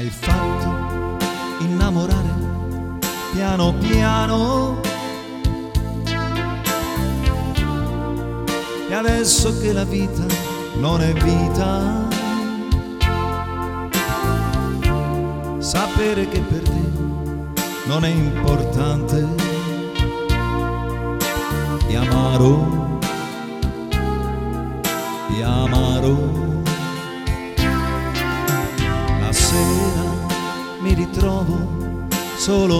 M'hai fatto innamorare piano piano, e adesso che la vita non è vita, sapere che per te non è importante è amaro, è amaro. La sera mi ritrovo solo,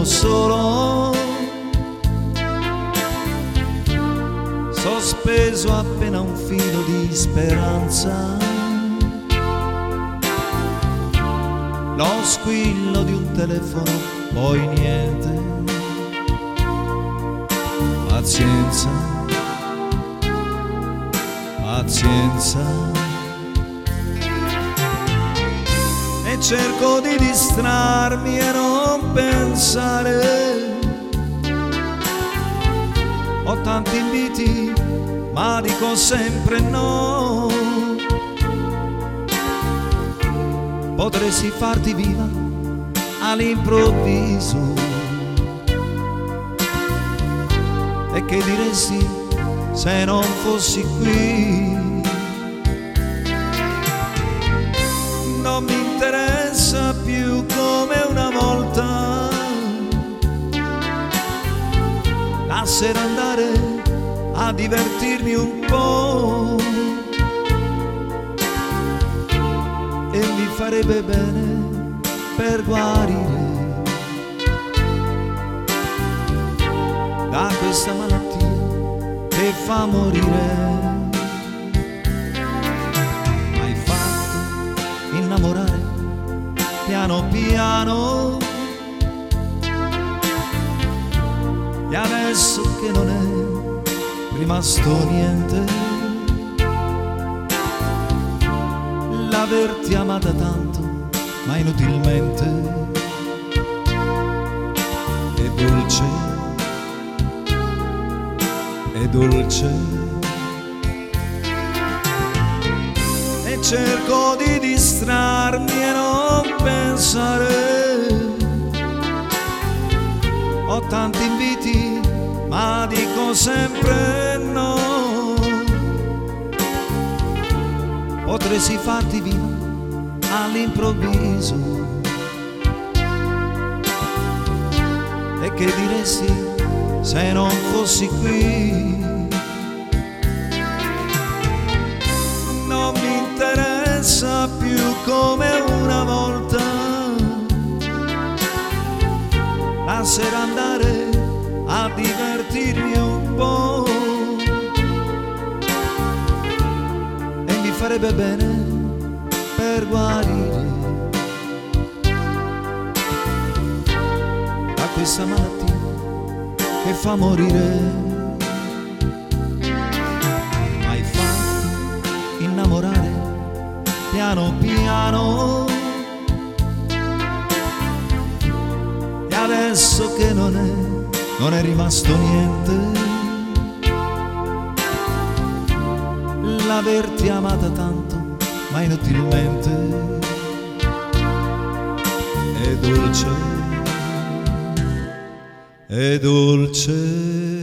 sospeso appena un filo di speranza, lo squillo di un telefono, poi niente. Pazienza, pazienza. E cerco di distrarmi e non pensare. Ho tanti inviti, ma dico sempre no. Potresti farti viva all'improvviso, e che diresti se non fossi qui? Non mi interessa più come una volta la sera andare a divertirmi un po', e mi farebbe bene per guarire da questa malattia che fa morire. M'hai fatto innamorare piano piano, e adesso che non è rimasto niente, l'averti amata tanto ma inutilmente, è dolce, è dolce. E cerco di distrarmi e non pensare. Ho tanti inviti, ma dico sempre no. Potresti farti viva all'improvviso, e che diresti se non fossi qui? Non mi interessa più come una volta la sera andare a divertirmi un po', e mi farebbe bene per guarire da questa malattia che fa morire. M'hai fatto innamorare piano piano, e adesso che non è rimasto niente, l'averti amata tanto ma inutilmente, è dolce, è dolce.